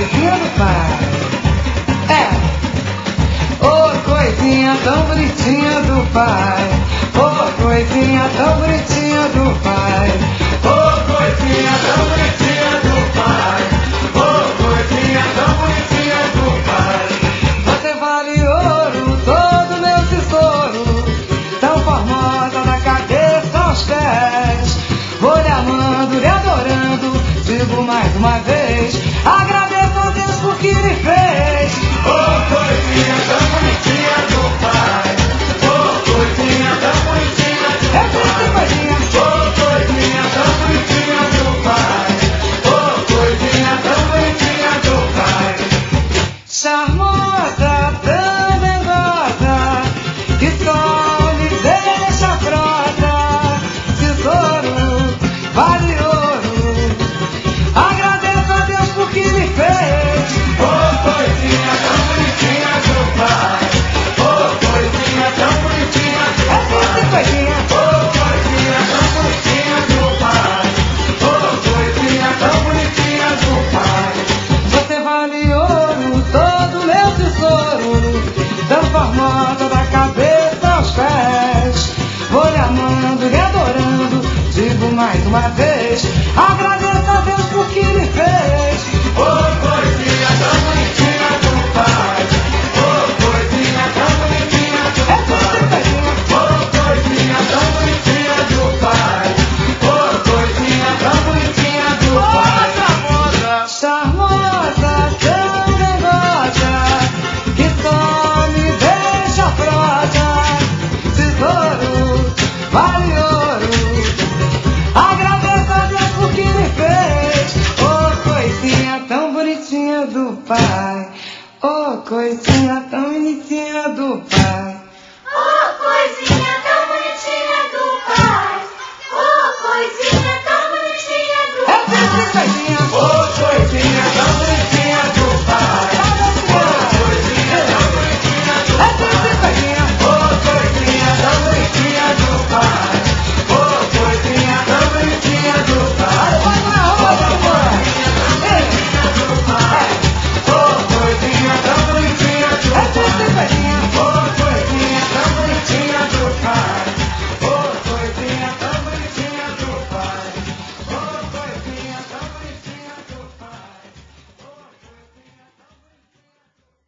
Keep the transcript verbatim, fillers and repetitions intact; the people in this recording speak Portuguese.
coisinha do pai. É, ô coisinha tão bonitinha do pai. Ô coisinha tão bonitinha do pai. Ô coisinha tão bonitinha do pai. Ô coisinha tão bonitinha do pai. Você vale ouro, todo meu tesouro, tão formosa da cabeça aos pés. Vou lhe amando, lhe adorando, digo mais uma vez, agradeço a Deus por que me fez. Ô coisinha tão bonitinha do pai. Ô coisinha tão bonitinha do pai. É triste, coisinha. Ô coisinha tão bonitinha do pai. Ô coisinha tão bonitinha do pai. Charmosa, tão vendosa, que só me deixa frosa. Tesouro, vale ouro, agradeço a Deus por que me fez. Ô coisinha tão bonitinha do pai. Ô coisinha tão bonitinha do pai. É triste, coisinha. Ô coisinha tão bonitinha do pai. Ô coisinha tão bonitinha do pai. Você vale ouro, todo meu tesouro, tão formosa da cabeça aos pés. Vou lhe amando, lhe adorando, digo mais uma vez, agradeço a Deus por que me fez. Ô coisinha tão bonitinha do pai. Ô coisinha tão bonitinha do pai. Ô coisinha tão bonitinha do pai. Ô coisinha tão bonitinha do pai. Charmosa, tão vendosa, que só me deixa frosa. Tesouro, vale ouro, agradeço a Deus por que me fez. Ô coisinha tão bonitinha do pai. Ô coisinha tão bonitinha do pai.